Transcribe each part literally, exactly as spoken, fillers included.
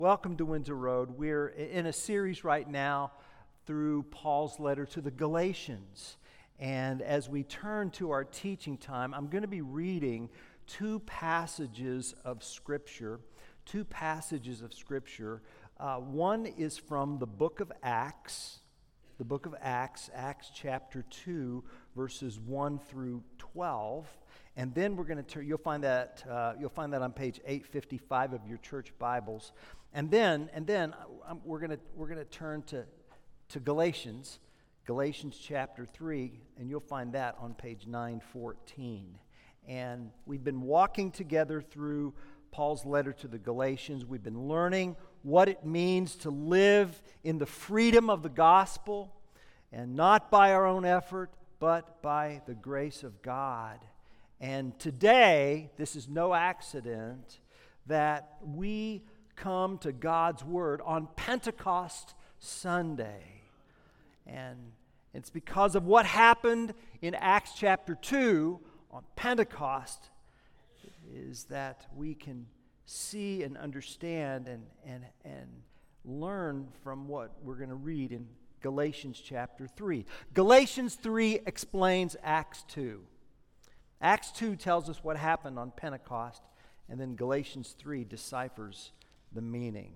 Welcome to Windsor Road. We're in a series right now through Paul's letter to the Galatians. And as we turn to our teaching time, I'm going to be reading two passages of Scripture. Two passages of Scripture. Uh, one is from the book of Acts, the book of Acts, Acts chapter two, verses one through twelve. And then we're going to turn. You'll find that uh, you'll find that on page eight fifty-five of your church Bibles. And then, and then um, we're going to we're going to turn to to Galatians, Galatians chapter three, and you'll find that on page nine fourteen. And we've been walking together through Paul's letter to the Galatians. We've been learning what it means to live in the freedom of the gospel, and not by our own effort, but by the grace of God. And today, this is no accident that we come to God's Word on Pentecost Sunday. And it's because of what happened in Acts chapter two on Pentecost is that we can see and understand and, and, and learn from what we're going to read in Galatians chapter three. Galatians three explains Acts two. Acts two tells us what happened on Pentecost, and then Galatians three deciphers the meaning.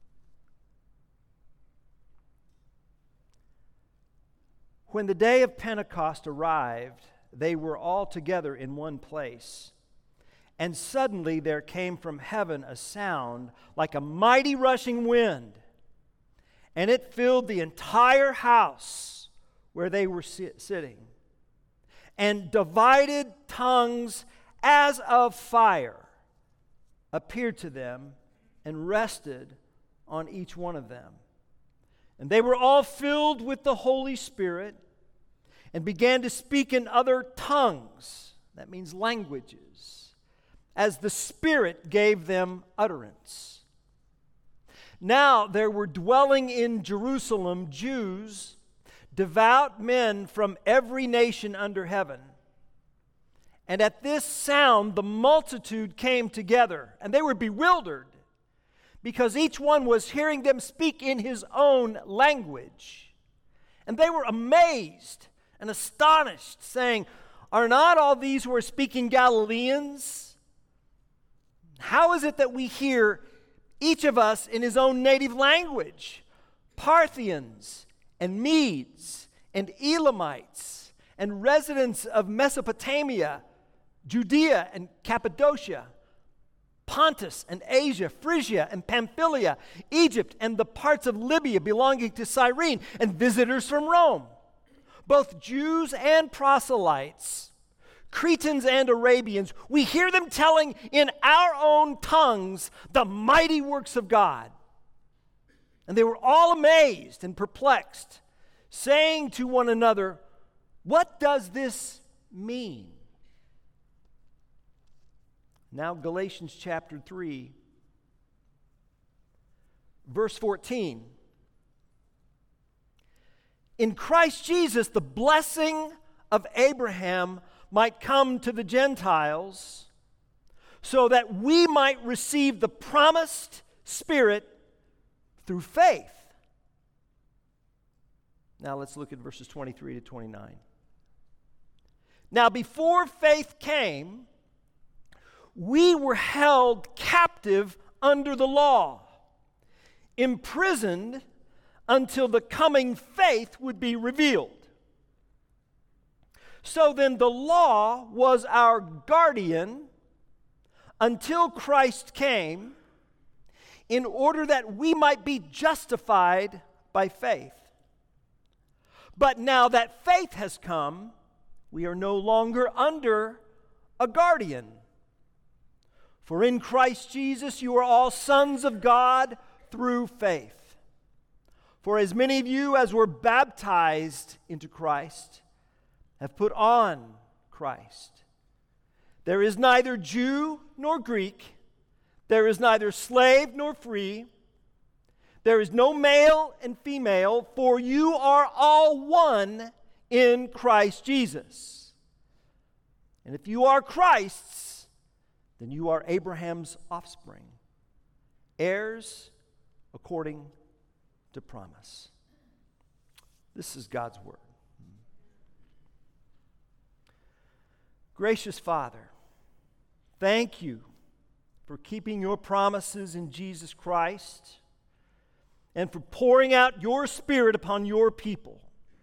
When the day of Pentecost arrived, they were all together in one place. And suddenly there came from heaven a sound like a mighty rushing wind, and it filled the entire house where they were sit- sitting. And divided tongues as of fire appeared to them and rested on each one of them. And they were all filled with the Holy Spirit and began to speak in other tongues, that means languages, as the Spirit gave them utterance. Now there were dwelling in Jerusalem Jews, devout men from every nation under heaven. And at this sound the multitude came together, and they were bewildered, because each one was hearing them speak in his own language. And they were amazed and astonished, saying, "Are not all these who are speaking Galileans? How is it that we hear each of us in his own native language? Parthians and Medes and Elamites and residents of Mesopotamia, Judea and Cappadocia, Pontus and Asia, Phrygia and Pamphylia, Egypt and the parts of Libya belonging to Cyrene, and visitors from Rome, both Jews and proselytes, Cretans and Arabians. We hear them telling in our own tongues the mighty works of God." And they were all amazed and perplexed, saying to one another, "What does this mean?" Now Galatians chapter three, verse fourteen. "In Christ Jesus, the blessing of Abraham might come to the Gentiles, so that we might receive the promised Spirit through faith." Now let's look at verses twenty-three to twenty-nine. "Now before faith came, we were held captive under the law, imprisoned until the coming faith would be revealed. So then the law was our guardian until Christ came, in order that we might be justified by faith. But now that faith has come, we are no longer under a guardian. For in Christ Jesus you are all sons of God through faith. For as many of you as were baptized into Christ have put on Christ. There is neither Jew nor Greek, there is neither slave nor free, there is no male and female, for you are all one in Christ Jesus. And if you are Christ's, then you are Abraham's offspring, heirs according to promise. This is God's word. Gracious Father, thank you for keeping your promises in Jesus Christ and for pouring out your Spirit upon your people.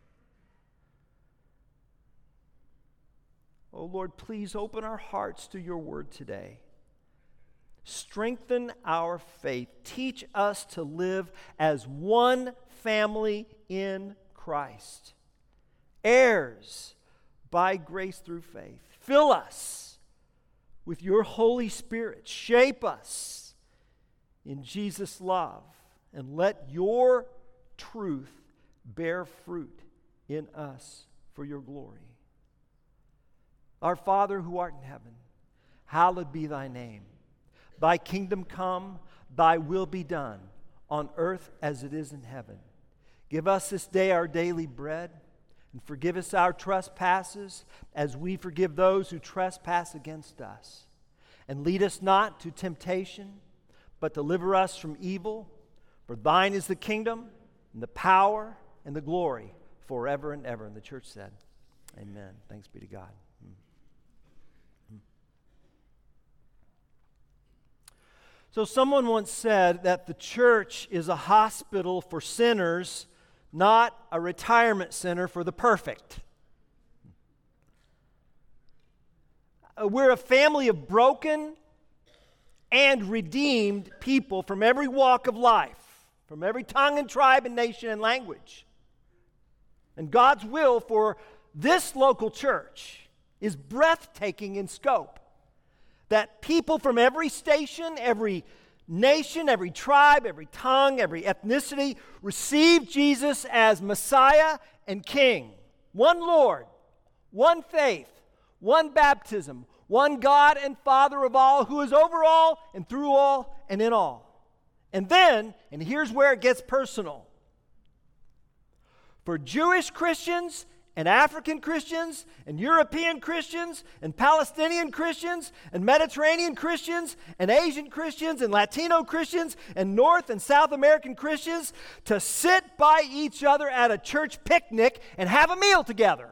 Oh Lord, please open our hearts to your word today. Strengthen our faith. Teach us to live as one family in Christ, heirs by grace through faith. Fill us with your Holy Spirit. Shape us in Jesus' love, and let your truth bear fruit in us for your glory. Our Father who art in heaven, hallowed be thy name. Thy kingdom come, thy will be done, on earth as it is in heaven. Give us this day our daily bread, and forgive us our trespasses, as we forgive those who trespass against us. And lead us not to temptation, but deliver us from evil. For thine is the kingdom, and the power, and the glory, forever and ever. And the church said, amen. Thanks be to God. So someone once said that the church is a hospital for sinners, not a retirement center for the perfect. We're a family of broken and redeemed people from every walk of life, from every tongue and tribe and nation and language. And God's will for this local church is breathtaking in scope. That people from every station, every nation, every tribe, every tongue, every ethnicity receive Jesus as Messiah and King. One Lord, one faith, one baptism, one God and Father of all, who is over all and through all and in all. And then, and here's where it gets personal, for Jewish Christians and African Christians, and European Christians, and Palestinian Christians, and Mediterranean Christians, and Asian Christians, and Latino Christians, and North and South American Christians to sit by each other at a church picnic and have a meal together.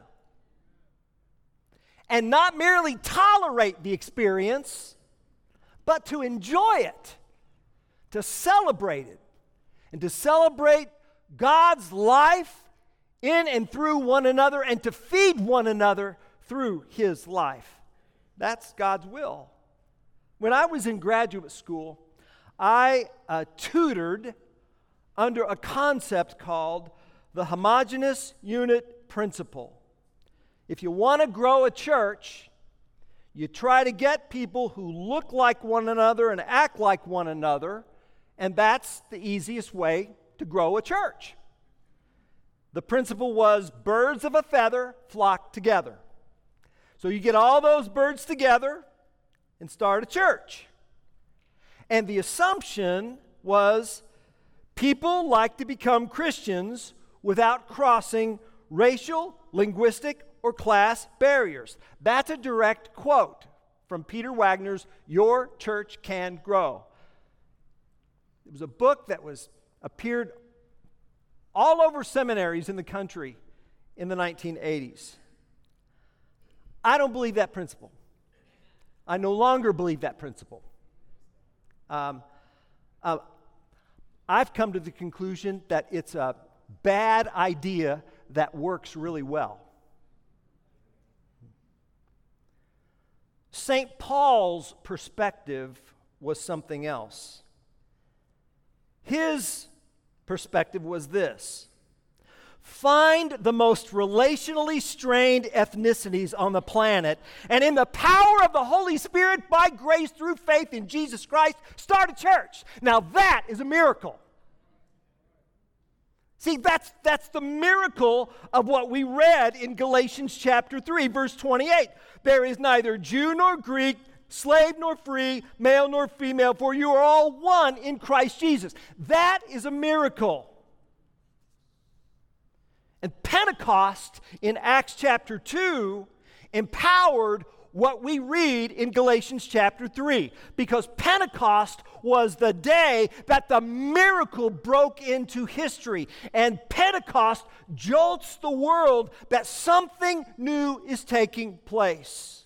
And not merely tolerate the experience, but to enjoy it, to celebrate it, and to celebrate God's life in and through one another, and to feed one another through his life. That's God's will. When I was in graduate school, I uh, tutored under a concept called the homogeneous unit principle. If you want to grow a church, you try to get people who look like one another and act like one another, and that's the easiest way to grow a church. The principle was birds of a feather flock together. So you get all those birds together and start a church. And the assumption was people like to become Christians without crossing racial, linguistic, or class barriers. That's a direct quote from Peter Wagner's Your Church Can Grow. It was a book that was appeared all over seminaries in the country in the nineteen eighties. I don't believe that principle. I no longer believe that principle. Um, uh, I've come to the conclusion that it's a bad idea that works really well. Saint Paul's perspective was something else. His perspective was this: find the most relationally strained ethnicities on the planet, and in the power of the Holy Spirit, by grace through faith in Jesus Christ, start a church. Now that is a miracle. See, that's, that's the miracle of what we read in Galatians chapter three, verse twenty-eight. There is neither Jew nor Greek, slave nor free, male nor female, for you are all one in Christ Jesus. That is a miracle. And Pentecost in Acts chapter two empowered what we read in Galatians chapter three, because Pentecost was the day that the miracle broke into history, and Pentecost jolts the world that something new is taking place.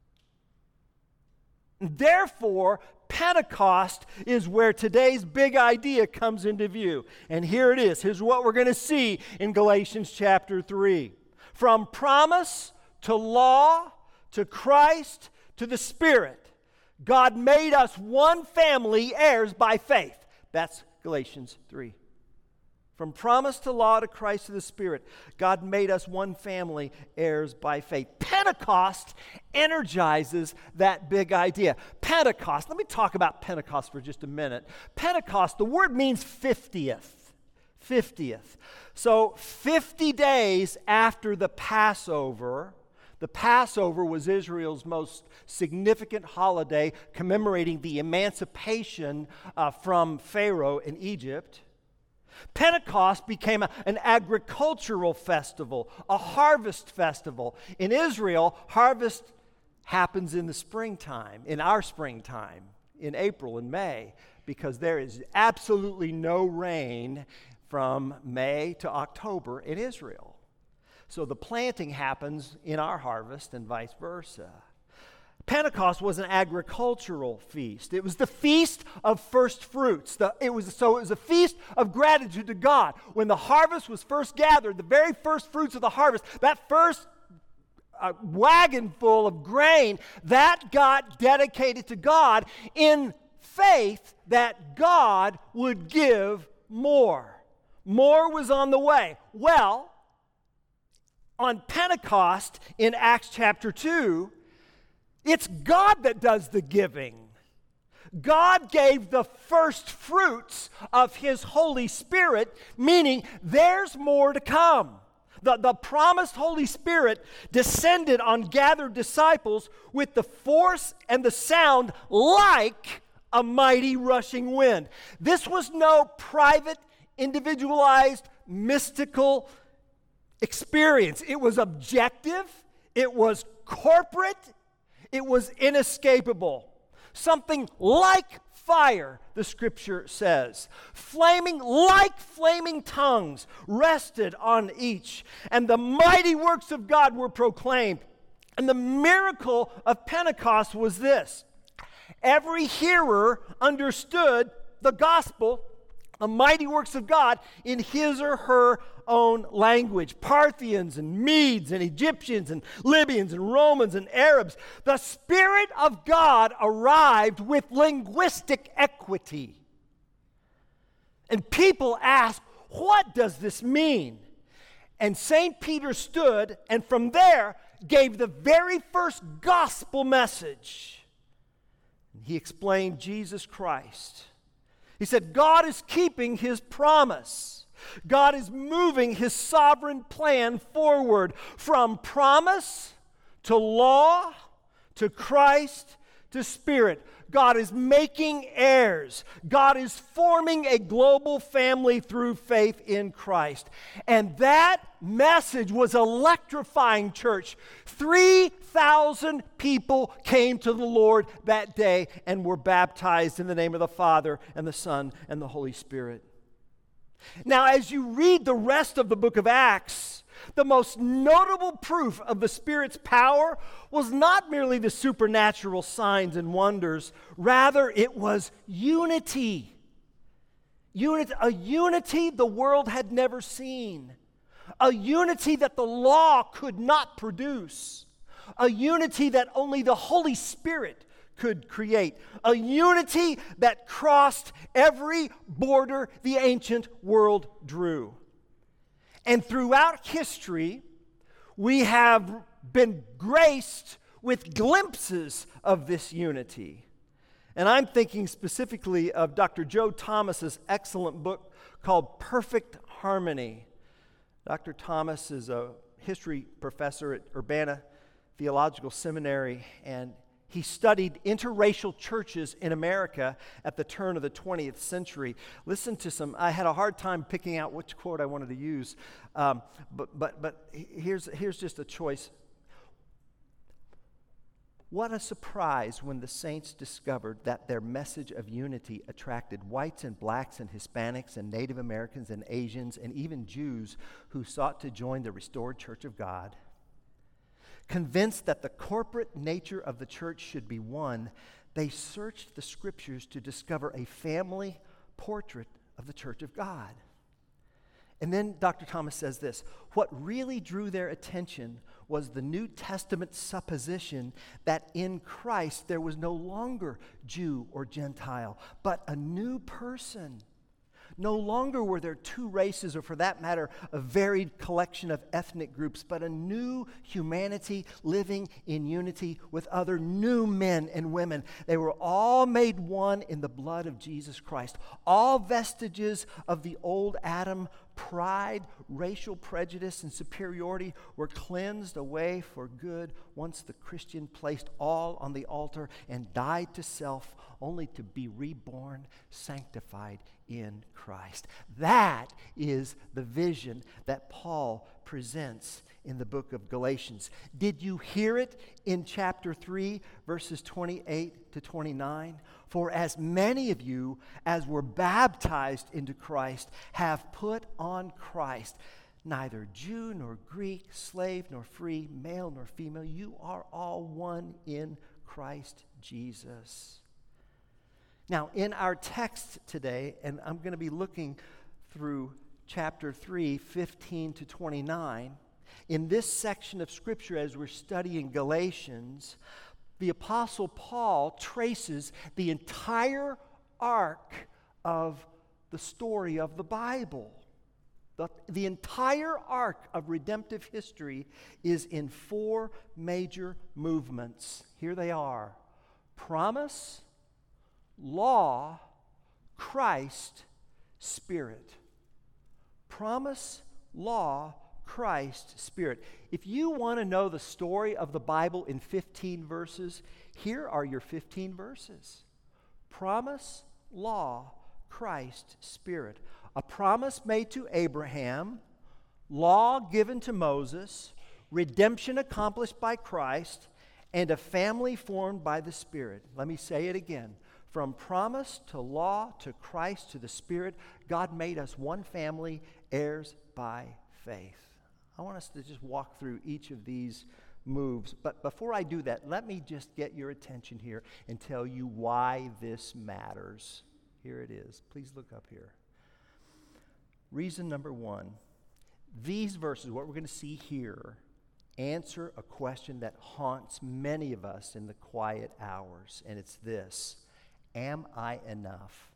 Therefore, Pentecost is where today's big idea comes into view. And here it is. Here's what we're going to see in Galatians chapter three. From promise to law to Christ to the Spirit, God made us one family, heirs by faith. That's Galatians three. From promise to law to Christ to the Spirit, God made us one family, heirs by faith. Pentecost energizes that big idea. Pentecost, let me talk about Pentecost for just a minute. Pentecost, the word means fiftieth. fiftieth. So fifty days after the Passover, the Passover was Israel's most significant holiday commemorating the emancipation uh, from Pharaoh in Egypt. Pentecost became a, an agricultural festival, a harvest festival. In Israel, harvest happens in the springtime, in our springtime, in April and May, because there is absolutely no rain from May to October in Israel. So the planting happens in our harvest and vice versa. Pentecost was an agricultural feast. It was the feast of first fruits. The, it was, so it was a feast of gratitude to God. When the harvest was first gathered, the very first fruits of the harvest, that first uh, wagon full of grain, that got dedicated to God in faith that God would give more. More was on the way. Well, on Pentecost in Acts chapter two, it's God that does the giving. God gave the first fruits of His Holy Spirit, meaning there's more to come. The, the promised Holy Spirit descended on gathered disciples with the force and the sound like a mighty rushing wind. This was no private, individualized, mystical experience. It was objective, it was corporate, it was inescapable. Something like fire, the Scripture says. Flaming like flaming tongues rested on each. And the mighty works of God were proclaimed. And the miracle of Pentecost was this. Every hearer understood the gospel, the mighty works of God, in his or her own language. Parthians and Medes and Egyptians and Libyans and Romans and Arabs. The Spirit of God arrived with linguistic equity. And people asked, what does this mean? And Saint Peter stood and from there gave the very first gospel message. He explained Jesus Christ. He said, God is keeping His promise. God is moving His sovereign plan forward from promise to law to Christ to Spirit. God is making heirs. God is forming a global family through faith in Christ. And that message was electrifying, church. three thousand people came to the Lord that day and were baptized in the name of the Father and the Son and the Holy Spirit. Now, as you read the rest of the book of Acts, the most notable proof of the Spirit's power was not merely the supernatural signs and wonders. Rather, it was unity. Unity, a unity the world had never seen. A unity that the law could not produce. A unity that only the Holy Spirit could create. A unity that crossed every border the ancient world drew. And throughout history, we have been graced with glimpses of this unity. And I'm thinking specifically of Doctor Joe Thomas's excellent book called Perfect Harmony. Doctor Thomas is a history professor at Urbana Theological Seminary, and he studied interracial churches in America at the turn of the twentieth century. Listen to some, I had a hard time picking out which quote I wanted to use, um, but, but, but here's, here's just a choice. What a surprise when the saints discovered that their message of unity attracted whites and blacks and Hispanics and Native Americans and Asians and even Jews who sought to join the restored Church of God. Convinced that the corporate nature of the church should be one, they searched the scriptures to discover a family portrait of the Church of God. And then Doctor Thomas says this: what really drew their attention was the New Testament supposition that in Christ there was no longer Jew or Gentile, but a new person. No longer were there two races, or for that matter, a varied collection of ethnic groups, but a new humanity living in unity with other new men and women. They were all made one in the blood of Jesus Christ. All vestiges of the old Adam, pride, racial prejudice, and superiority were cleansed away for good once the Christian placed all on the altar and died to self, only to be reborn, sanctified in Christ. That is the vision that Paul presents in the book of Galatians. Did you hear it in chapter three, verses twenty-eight to twenty-nine? For as many of you as were baptized into Christ have put on Christ. Neither Jew nor Greek, slave nor free, male nor female, you are all one in Christ Jesus. Now, in our text today, and I'm going to be looking through chapter three, fifteen to twenty-nine, in this section of Scripture as we're studying Galatians, the Apostle Paul traces the entire arc of the story of the Bible. The, the entire arc of redemptive history is in four major movements. Here they are: promise, law, Christ, Spirit. Promise, law, Christ, Spirit. If you want to know the story of the Bible in fifteen verses, here are your fifteen verses. Promise, law, Christ, Spirit. A promise made to Abraham, law given to Moses, redemption accomplished by Christ, and a family formed by the Spirit. Let me say it again. From promise to law to Christ to the Spirit, God made us one family, heirs by faith. I want us to just walk through each of these moves. But before I do that, let me just get your attention here and tell you why this matters. Here it is. Please look up here. Reason number one. These verses, what we're going to see here, answer a question that haunts many of us in the quiet hours. And it's this: am I enough?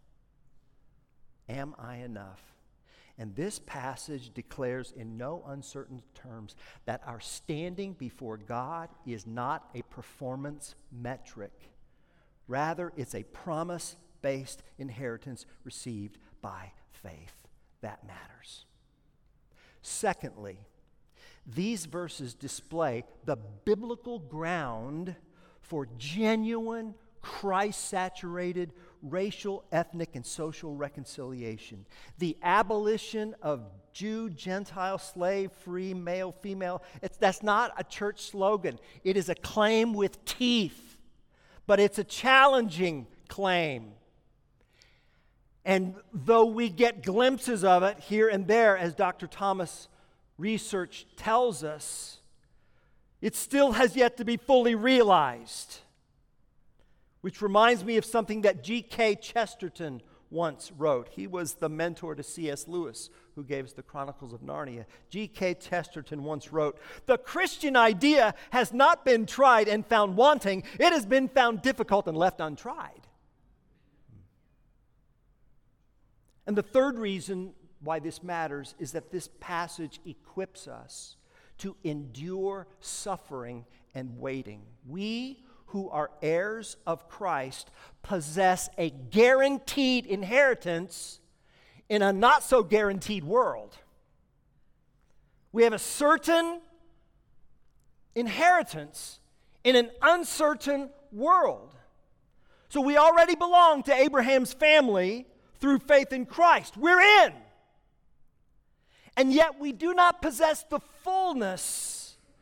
Am I enough? And this passage declares in no uncertain terms that our standing before God is not a performance metric. Rather, it's a promise-based inheritance received by faith. That matters. Secondly, these verses display the biblical ground for genuine, Christ-saturated racial, ethnic, and social reconciliation. The abolition of Jew, Gentile, slave, free, male, female. It's, that's not a church slogan. It is a claim with teeth, but it's a challenging claim. And though we get glimpses of it here and there, as Doctor Thomas' research tells us, it still has yet to be fully realized. Which reminds me of something that G K Chesterton once wrote. He was the mentor to C S Lewis, who gave us the Chronicles of Narnia. G K Chesterton once wrote, "The Christian idea has not been tried and found wanting. It has been found difficult and left untried." And the third reason why this matters is that this passage equips us to endure suffering and waiting. We who are heirs of Christ possess a guaranteed inheritance in a not so guaranteed world. We have a certain inheritance in an uncertain world. So we already belong to Abraham's family through faith in Christ. We're in. And yet we do not possess the fullness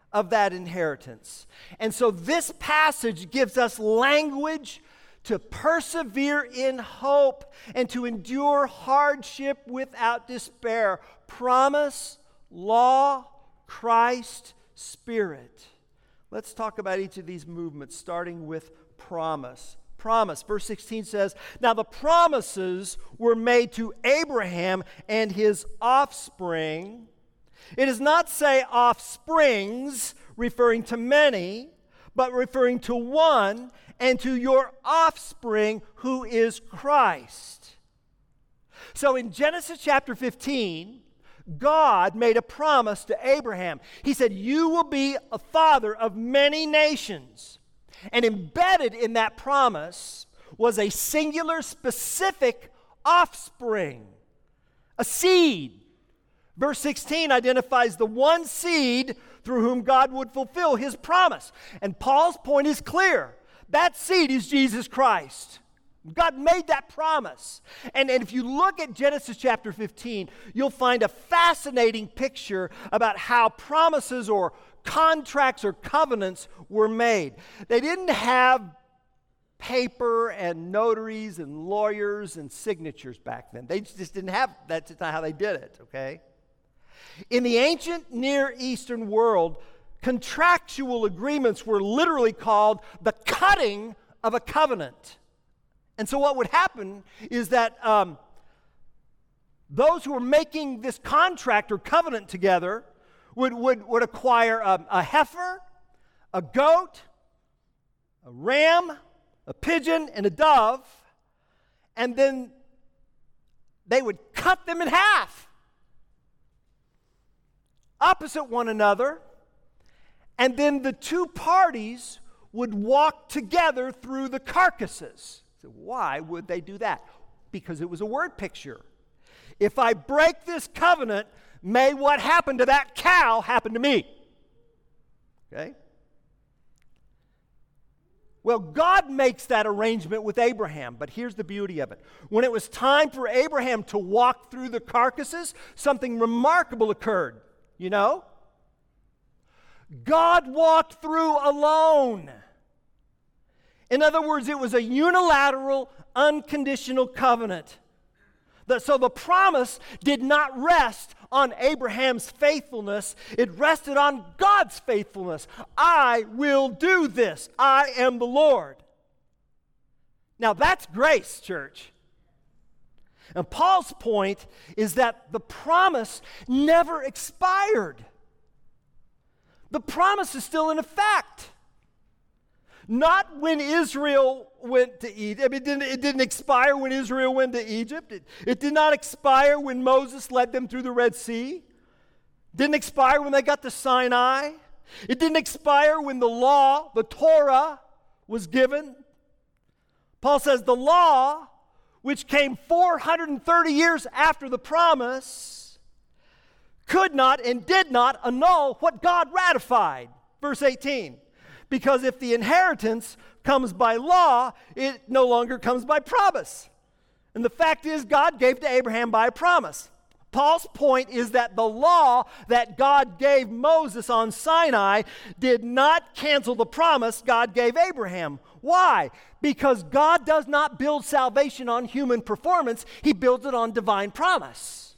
of that inheritance. And so this passage gives us language to persevere in hope and to endure hardship without despair. Promise, law, Christ, Spirit. Let's talk about each of these movements, starting with promise. Promise. Verse sixteen says, "Now the promises were made to Abraham and his offspring." It does not say offsprings, referring to many, but referring to one, and to your offspring, who is Christ. So in Genesis chapter fifteen, God made a promise to Abraham. He said, "You will be a father of many nations." And embedded in that promise was a singular, specific offspring, a seed. Verse sixteen identifies the one seed through whom God would fulfill his promise. And Paul's point is clear. That seed is Jesus Christ. God made that promise. And, and if you look at Genesis chapter fifteen, you'll find a fascinating picture about how promises or contracts or covenants were made. They didn't have paper and notaries and lawyers and signatures back then. They just didn't have, that's not how they did it, okay? In the ancient Near Eastern world, contractual agreements were literally called the cutting of a covenant. And so what would happen is that um, those who were making this contract or covenant together would, would, would acquire a, a heifer, a goat, a ram, a pigeon, and a dove, and then they would cut them in half, opposite one another, and then the two parties would walk together through the carcasses. So why would they do that? Because it was a word picture. If I break this covenant, may what happened to that cow happen to me. Okay? Well, God makes that arrangement with Abraham, but here's the beauty of it. When it was time for Abraham to walk through the carcasses, something remarkable occurred. You know? God walked through alone. In other words, it was a unilateral, unconditional covenant. The, so the promise did not rest on Abraham's faithfulness. It rested on God's faithfulness. I will do this. I am the Lord. Now that's grace, church. And Paul's point is that the promise never expired. The promise is still in effect. Not when Israel went to Egypt. I mean, it, didn't, it didn't expire when Israel went to Egypt. It, it did not expire when Moses led them through the Red Sea. It didn't expire when they got to Sinai. It didn't expire when the law, the Torah, was given. Paul says the law, which came four hundred thirty years after the promise, could not and did not annul what God ratified. Verse eighteen. Because if the inheritance comes by law, it no longer comes by promise. And the fact is, God gave to Abraham by a promise. Paul's point is that the law that God gave Moses on Sinai did not cancel the promise God gave Abraham. Why? Because God does not build salvation on human performance. He builds it on divine promise.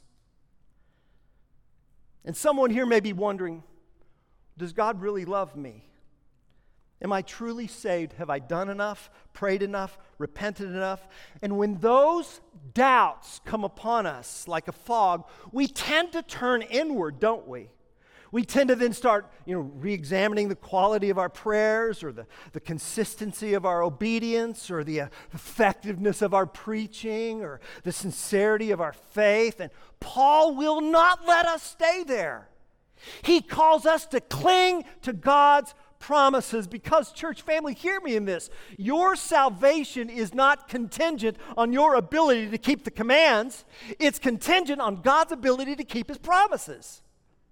And someone here may be wondering, does God really love me? Am I truly saved? Have I done enough, prayed enough, repented enough? And when those doubts come upon us like a fog, we tend to turn inward, don't we? We tend to then start, you know, re-examining the quality of our prayers or the, the consistency of our obedience or the uh, effectiveness of our preaching or the sincerity of our faith. And Paul will not let us stay there. He calls us to cling to God's promises because, church family, hear me in this. Your salvation is not contingent on your ability to keep the commands. It's contingent on God's ability to keep His promises.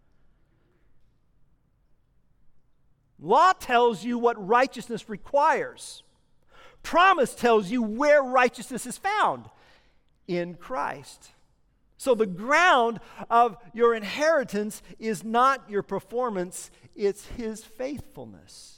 Law tells you what righteousness requires. Promise tells you where righteousness is found in Christ. So the ground of your inheritance is not your performance, it's His faithfulness.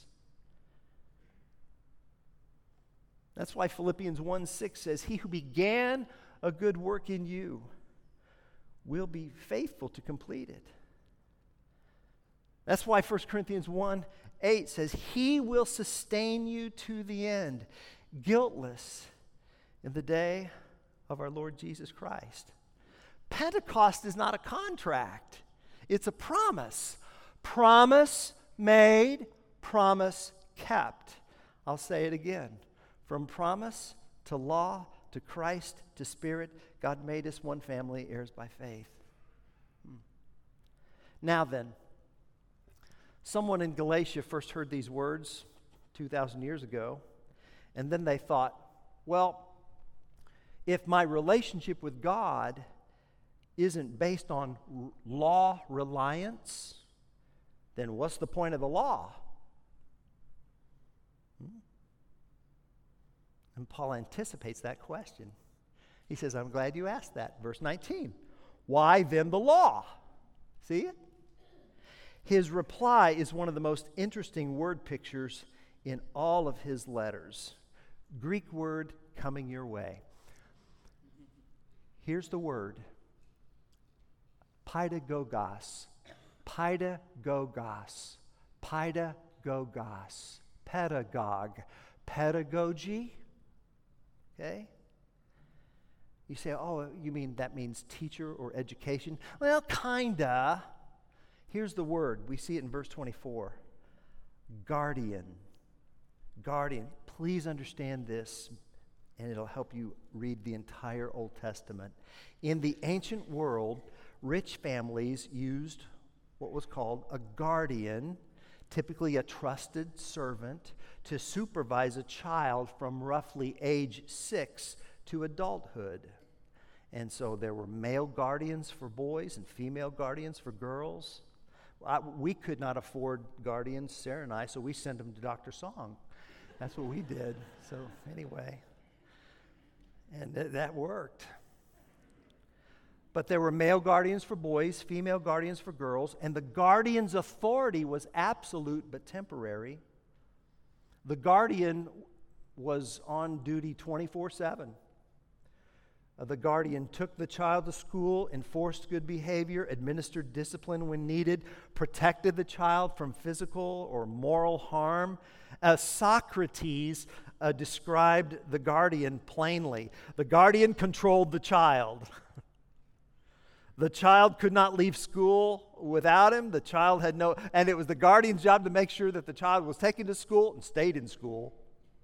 That's why Philippians one six says, He who began a good work in you will be faithful to complete it. That's why First Corinthians one eight says, He will sustain you to the end, guiltless in the day of our Lord Jesus Christ. Pentecost is not a contract. It's a promise. Promise made, promise kept. I'll say it again. From promise to law to Christ to Spirit, God made us one family, heirs by faith. Hmm. Now then, someone in Galatia first heard these words two thousand years ago, and then they thought, well, if my relationship with God isn't based on r- law reliance, then what's the point of the law? Hmm? And Paul anticipates that question. He says, I'm glad you asked that. Verse nineteen. Why then the law? See it? His reply is one of the most interesting word pictures in all of his letters. Greek word coming your way. Here's the word. Paidagogos. Paidagogos. Paidagogos. Pedagogue. Pedagogy. Okay? You say, oh, you mean that means teacher or education? Well, kinda. Here's the word. We see it in verse twenty-four. Guardian. Guardian. Please understand this, and it'll help you read the entire Old Testament. In the ancient world, rich families used what was called a guardian, typically a trusted servant, to supervise a child from roughly age six to adulthood. And so there were male guardians for boys and female guardians for girls. I, we could not afford guardians, Sarah and I, so we sent them to Doctor Song. That's what we did. So anyway, and th- that worked. But there were male guardians for boys, female guardians for girls, and the guardian's authority was absolute but temporary. The guardian was on duty twenty-four seven. Uh, the guardian took the child to school, enforced good behavior, administered discipline when needed, protected the child from physical or moral harm. Uh, Socrates uh, described the guardian plainly. The guardian controlled the child. The child could not leave school without him. The child had no, and it was the guardian's job to make sure that the child was taken to school and stayed in school,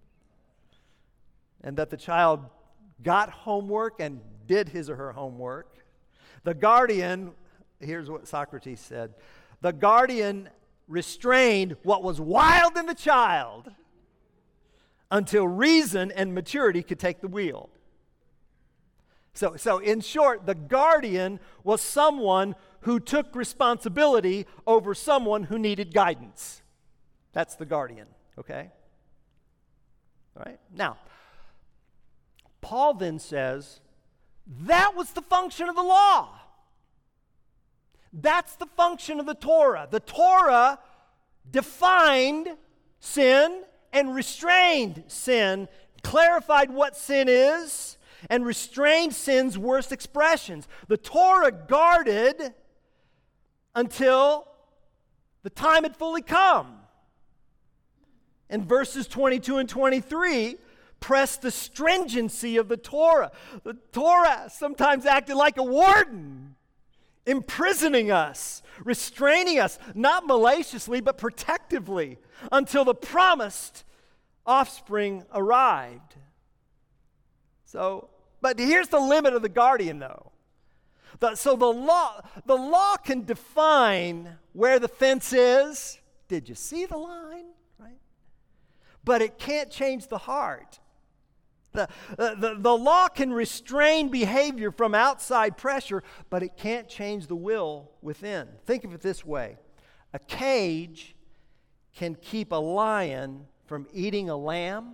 and that the child got homework and did his or her homework. The guardian, here's what Socrates said, the guardian restrained what was wild in the child until reason and maturity could take the wheel. So, so in short, the guardian was someone who took responsibility over someone who needed guidance. That's the guardian, okay? All right? Now, Paul then says, that was the function of the law. That's the function of the Torah. The Torah defined sin and restrained sin, clarified what sin is, and restrained sin's worst expressions. The Torah guarded until the time had fully come. And verses twenty-two and twenty-three press the stringency of the Torah. The Torah sometimes acted like a warden, imprisoning us, restraining us, not maliciously, but protectively, until the promised offspring arrived. So, but here's the limit of the guardian, though. The, so the law, the law can define where the fence is. Did you see the line? Right? But it can't change the heart. The, uh, the, the law can restrain behavior from outside pressure, but it can't change the will within. Think of it this way. A cage can keep a lion from eating a lamb,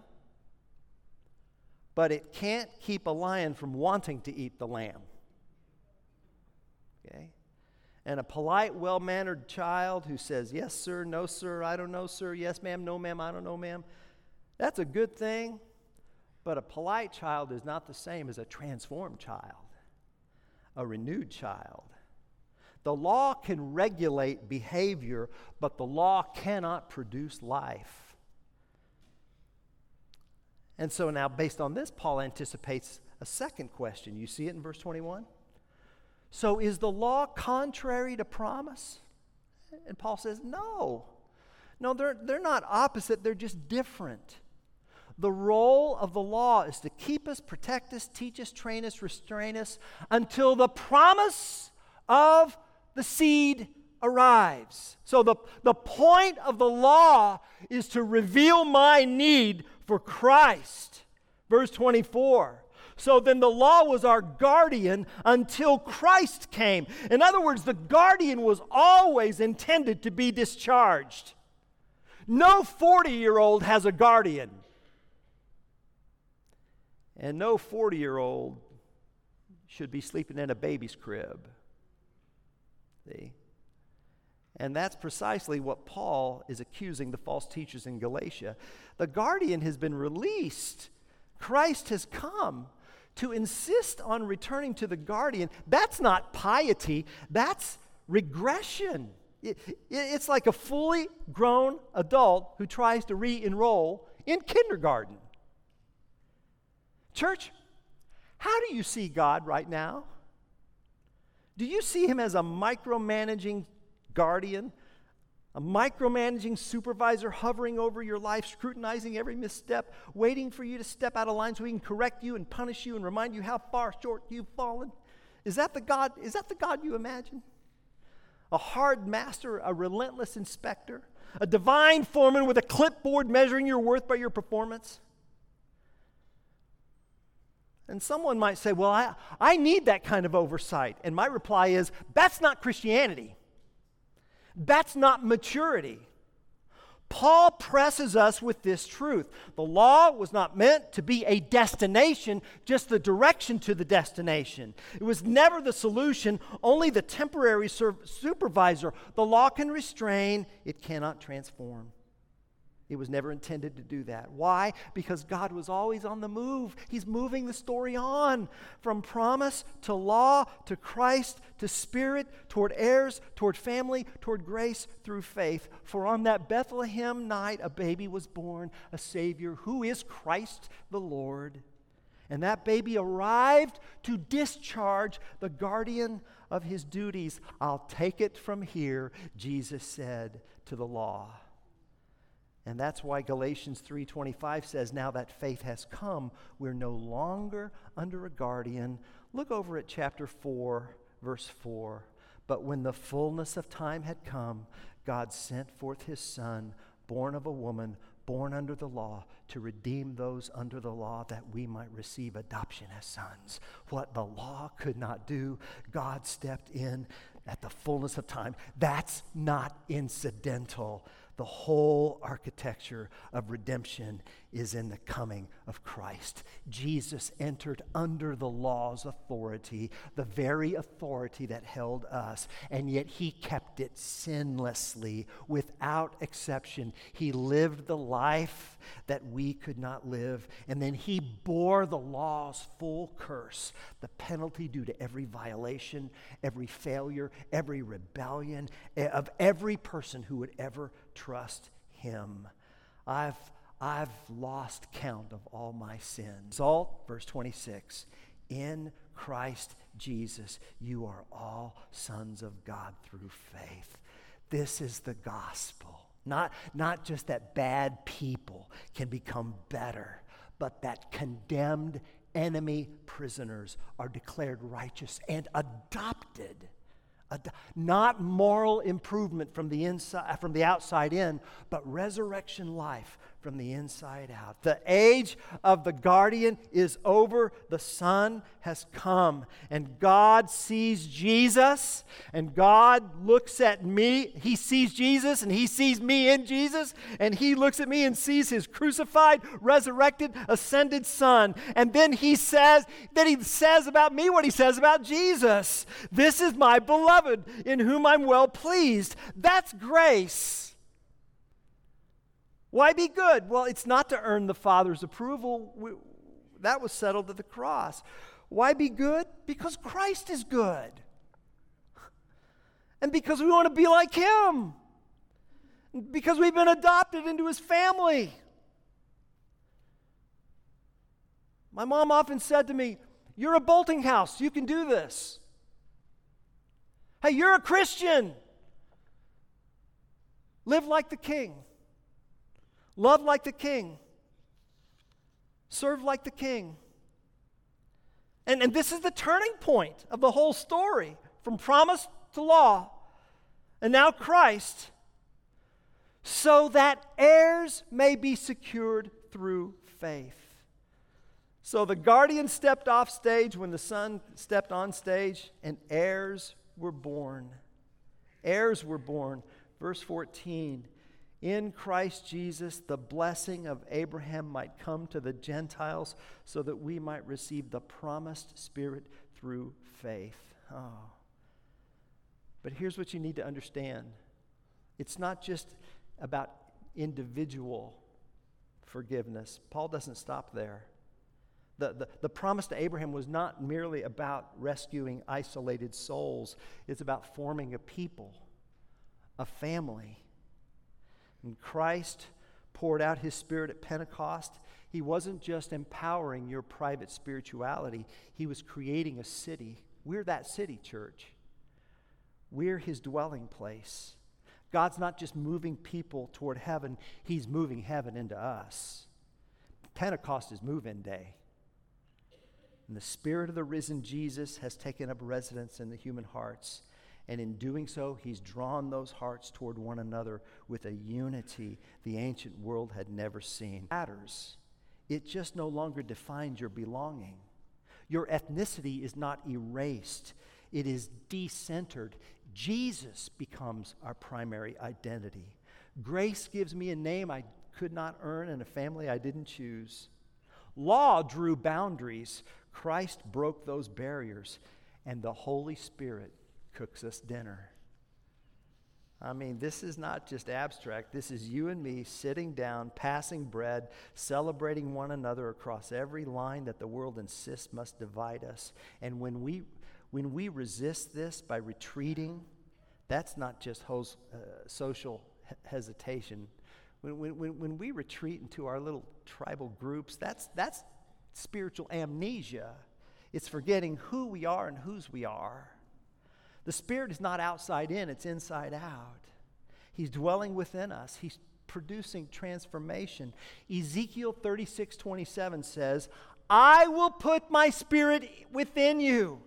but it can't keep a lion from wanting to eat the lamb. And a polite, well-mannered child who says, yes, sir, no, sir, I don't know, sir, yes, ma'am, no, ma'am, I don't know, ma'am, that's a good thing. But a polite child is not the same as a transformed child, a renewed child. The law can regulate behavior, but the law cannot produce life. And so now, based on this, Paul anticipates a second question. You see it in verse twenty-one? So is the law contrary to promise? And Paul says, no. No, they're, they're not opposite, they're just different. The role of the law is to keep us, protect us, teach us, train us, restrain us until the promise of the seed arrives. So the, the point of the law is to reveal my need for Christ. Verse twenty-four. So then the law was our guardian until Christ came. In other words, the guardian was always intended to be discharged. No forty-year-old has a guardian. And no forty-year-old should be sleeping in a baby's crib. See? And that's precisely what Paul is accusing the false teachers in Galatia. The guardian has been released. Christ has come. To insist on returning to the guardian, that's not piety, that's regression. It, it, it's like a fully grown adult who tries to re-enroll in kindergarten. Church, how do you see God right now? Do you see him as a micromanaging guardian, a micromanaging supervisor hovering over your life, scrutinizing every misstep, waiting for you to step out of line so he can correct you and punish you and remind you how far short you've fallen? Is that the God, is that the God you imagine? A hard master, a relentless inspector, a divine foreman with a clipboard measuring your worth by your performance? And someone might say, well, I, I need that kind of oversight. And my reply is, that's not Christianity. That's not maturity. Paul presses us with this truth. The law was not meant to be a destination, just the direction to the destination. It was never the solution, only the temporary sur- supervisor. The law can restrain, it cannot transform. It was never intended to do that. Why? Because God was always on the move. He's moving the story on from promise to law to Christ to Spirit, toward heirs, toward family, toward grace through faith. For on that Bethlehem night a baby was born, a Savior who is Christ the Lord. And that baby arrived to discharge the guardian of his duties. I'll take it from here, Jesus said to the law. And that's why Galatians three twenty-five says, now that faith has come, we're no longer under a guardian. Look over at chapter four, verse four. But when the fullness of time had come, God sent forth his Son, born of a woman, born under the law, to redeem those under the law, that we might receive adoption as sons. What the law could not do, God stepped in at the fullness of time. That's not incidental. The whole architecture of redemption is in the coming of Christ. Jesus entered under the law's authority, the very authority that held us, and yet he kept it sinlessly, without exception. He lived the life that we could not live, and then he bore the law's full curse, the penalty due to every violation, every failure, every rebellion of every person who would ever trust him. I've I've lost count of all my sins. Result, verse twenty-six, in Christ Jesus, you are all sons of God through faith. This is the gospel. Not, not just that bad people can become better, but that condemned enemy prisoners are declared righteous and adopted. Ad- not moral improvement from the inside, from the outside in, but resurrection life from the inside out. The age of the guardian is over. The Son has come. And God sees Jesus. And God looks at me. He sees Jesus and He sees me in Jesus. And He looks at me and sees His crucified, resurrected, ascended Son. And then He says, then He says about me what He says about Jesus. This is my beloved in whom I'm well pleased. That's grace. Why be good? Well, it's not to earn the Father's approval. We, that was settled at the cross. Why be good? Because Christ is good. And because we want to be like Him. Because we've been adopted into His family. My mom often said to me, "You're a bolting house. You can do this. Hey, you're a Christian. Live like the King. Love like the King. Serve like the King." And, and this is the turning point of the whole story, from promise to law, and now Christ, so that heirs may be secured through faith. So the guardian stepped off stage when the Son stepped on stage, and heirs were born. Heirs were born. Verse fourteen. In Christ Jesus, the blessing of Abraham might come to the Gentiles so that we might receive the promised Spirit through faith. Oh. But here's what you need to understand. It's not just about individual forgiveness. Paul doesn't stop there. The, the, the promise to Abraham was not merely about rescuing isolated souls. It's about forming a people, a family. And Christ poured out His Spirit at Pentecost. He wasn't just empowering your private spirituality. He was creating a city. We're that city, church. We're His dwelling place. God's not just moving people toward heaven. He's moving heaven into us. Pentecost is move-in day. And the Spirit of the risen Jesus has taken up residence in the human hearts. And in doing so, He's drawn those hearts toward one another with a unity the ancient world had never seen. It matters. It just no longer defines your belonging. Your ethnicity is not erased. It is decentered. Jesus becomes our primary identity. Grace gives me a name I could not earn and a family I didn't choose. Law drew boundaries. Christ broke those barriers. And the Holy Spirit cooks us dinner. I mean, this is not just abstract. This is you and me sitting down, passing bread, celebrating one another across every line that the world insists must divide us. And when we when we resist this by retreating, that's not just hos, uh, social he- hesitation. When, when, when we retreat into our little tribal groups, that's that's spiritual amnesia. It's forgetting who we are and whose we are. The Spirit is not outside in, it's inside out. He's dwelling within us. He's producing transformation. Ezekiel thirty-six twenty-seven says, "I will put my Spirit within you."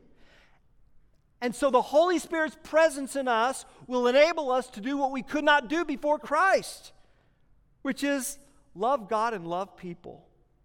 And so the Holy Spirit's presence in us will enable us to do what we could not do before Christ, which is love God and love people.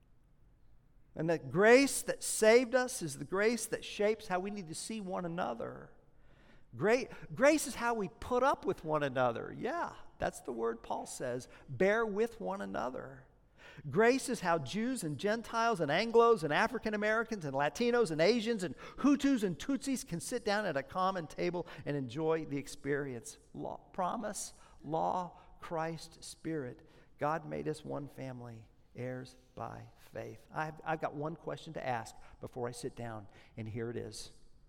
And that grace that saved us is the grace that shapes how we need to see one another. Grace, grace is how we put up with one another. Yeah, that's the word Paul says. Bear with one another. Grace is how Jews and Gentiles and Anglos and African Americans and Latinos and Asians and Hutus and Tutsis can sit down at a common table and enjoy the experience. Law, promise, law, Christ, Spirit. God made us one family, heirs by faith. I've, I've got one question to ask before I sit down, and here it is.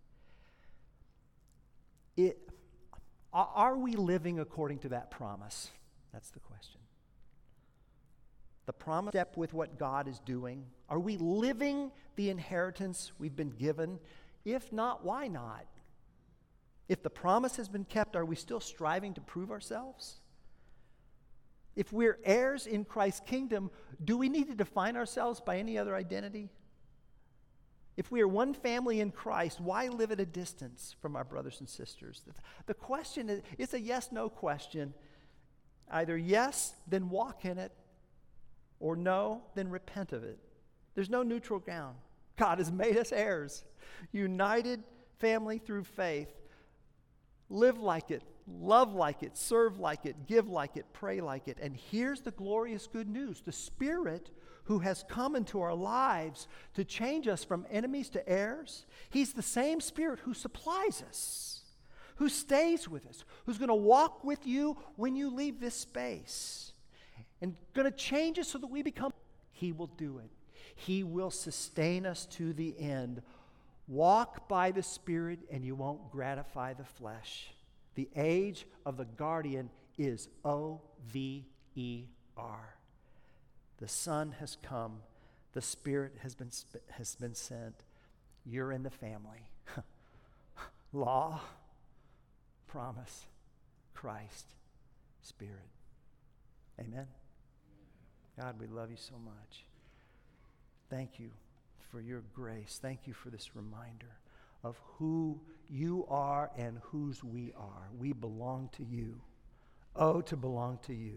It, are we living according to that promise? That's the question. The promise step with what God is doing. Are we living the inheritance we've been given? If not, why not? If the promise has been kept, are we still striving to prove ourselves? If we're heirs in Christ's kingdom, do we need to define ourselves by any other identity? If we are one family in Christ, why live at a distance from our brothers and sisters? The question is, it's a yes-no question. Either yes, then walk in it, or no, then repent of it. There's no neutral ground. God has made us heirs, united family through faith. Live like it, love like it, serve like it, give like it, pray like it. And here's the glorious good news. The Spirit who has come into our lives to change us from enemies to heirs, He's the same Spirit who supplies us, who stays with us, who's going to walk with you when you leave this space, and going to change us so that we become. He will do it. He will sustain us to the end. Walk by the Spirit and you won't gratify the flesh. The age of the guardian is O V E R. The Son has come. The Spirit has been, has been sent. You're in the family. Law, promise, Christ, Spirit. Amen. God, we love you so much. Thank you for your grace. Thank you for this reminder of who you are and whose we are. We belong to you. Oh, to belong to you.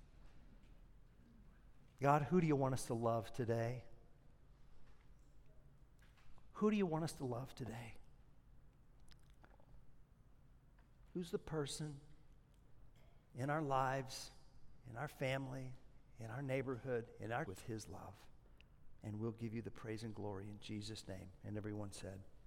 God, who do you want us to love today? Who do you want us to love today? Who's the person in our lives, in our family, in our neighborhood, in our with His love? And we'll give you the praise and glory in Jesus' name. And everyone said,